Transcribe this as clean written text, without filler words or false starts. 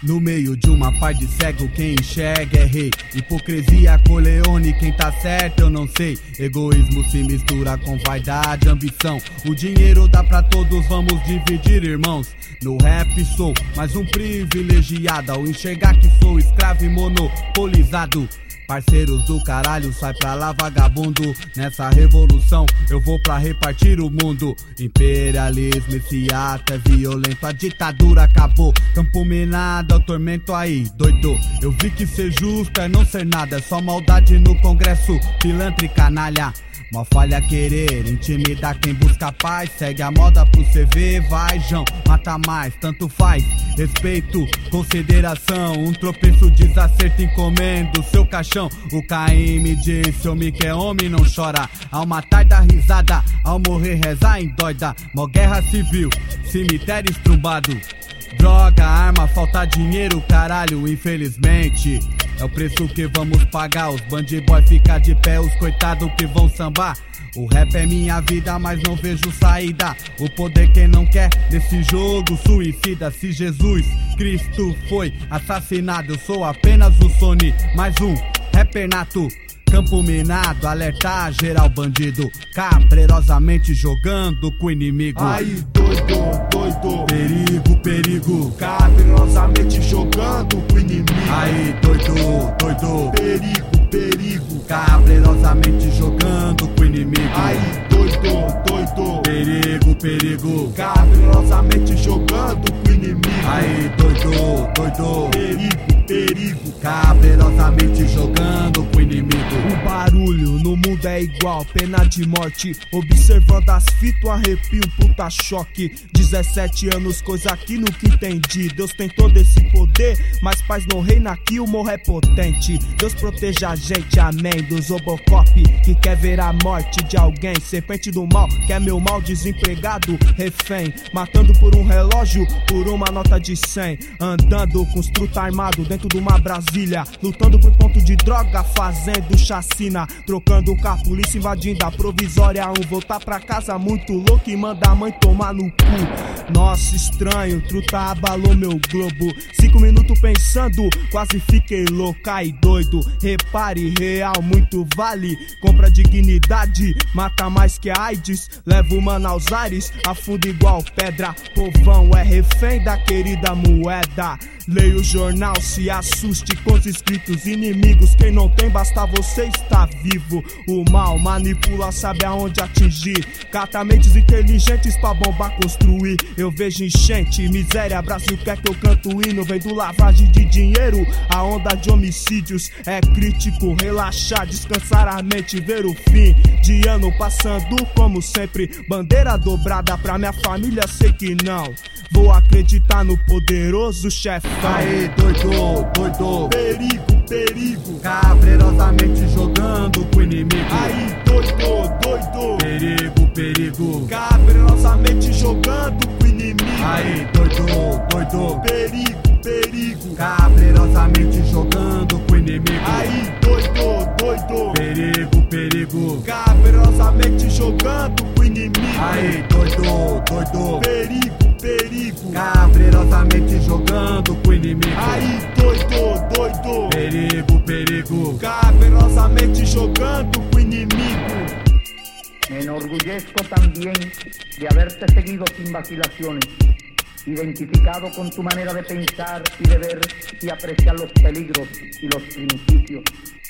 No meio de uma par de cego, quem enxerga é rei. Hipocrisia, Corleone, quem tá certo eu não sei. Egoísmo se mistura com vaidade, ambição. O dinheiro dá pra todos, vamos dividir, irmãos. No rap sou mais um privilegiado ao enxergar que sou escravo e monopolizado. Parceiros do caralho, sai pra lá vagabundo. Nessa revolução eu vou pra repartir o mundo. Imperialismo, esse ato é violento. A ditadura acabou, campo minado, é o tormento aí, doido. Eu vi que ser justo é não ser nada. É só maldade no congresso, pilantra e canalha. Mó falha querer intimidar quem busca paz. Segue a moda pro CV, vai João, mata mais, tanto faz. Respeito, consideração, um tropeço, desacerto, encomendo seu caixão. O Caim me disse, homem que é homem não chora. Ao matar dá risada, ao morrer reza endoida. Mó guerra civil, cemitério estrumbado. Droga, arma, falta dinheiro, caralho, infelizmente é o preço que vamos pagar. Os bandiboy fica de pé, os coitados que vão sambar. O rap é minha vida, mas não vejo saída. O poder quem não quer desse jogo suicida. Se Jesus Cristo foi assassinado, eu sou apenas o Sony, mais um rapper nato. Campo minado, alertar geral bandido, cabrerosamente jogando com o inimigo. Aí doido, doido, perigo, perigo, cabrerosamente jogando com o inimigo. Aí doido, doido, perigo, perigo, cabrerosamente jogando com o inimigo. Aí doido, doido, perigo, perigo, cabrerosamente jogando com o inimigo. Aí doido, doido, perigo, perigo, cabrerosamente jogando com o inimigo. O barulho no mundo é igual, pena de morte. Observando as fitas, um arrepio, um puta choque. 17 anos, coisa que nunca entendi. Deus tem todo esse poder, mas paz não reina aqui, o morro é potente. Deus proteja a gente, amém. Do Robocop que quer ver a morte de alguém. Serpente do mal, que é meu mal, desempregado, refém. Matando por um relógio, por uma nota de 100. Andando com os truta armado dentro de uma Brasília. Lutando por ponto de droga, fazendo chacina. Trocando com a polícia, invadindo a provisória 1. Voltar pra casa muito louco e manda a mãe tomar no cu. Nossa, estranho, truta abalou meu globo. 5 minutos pensando, quase fiquei louco. Aí doido, repare, real muito vale. Compra dignidade, mata mais que a AIDS. Leva o mano aos ares, afunda igual pedra. Povão é refém da querida moeda. Leia o jornal, se assuste com os escritos inimigos. Quem não tem, basta você estar vivo. O mal manipula, sabe aonde atingir. Cata mentes inteligentes pra bomba construir. Eu vejo enchente, miséria, Brasil quer que eu canto hino. Vendo lavagem de dinheiro, a onda de homicídios. É crítico, relaxar, descansar a mente. Ver o fim de ano passando como sempre. Bandeira dobrada pra minha família, sei que não vou acreditar no poderoso chefão. Aí doido, doido, perigo, perigo, cabrerosamente jogando com o inimigo. Aí doido, doido, perigo, perigo, cabrerosamente jogando com o inimigo. Aí doido, doido, perigo, perigo, cabrerosamente jogando com o inimigo. Aí doido, doido, perigo, perigo, cabrerosamente jogando com o inimigo. Aí doido, doido, perigo, perigo, cabrerosamente jogando com o inimigo. Aí doido, doido, perigo, perigo, cabrerosamente jogando com o inimigo. Me enorgullezco también de haberte seguido sin vacilaciones, identificado con tu manera de pensar y de ver y apreciar los peligros y los principios.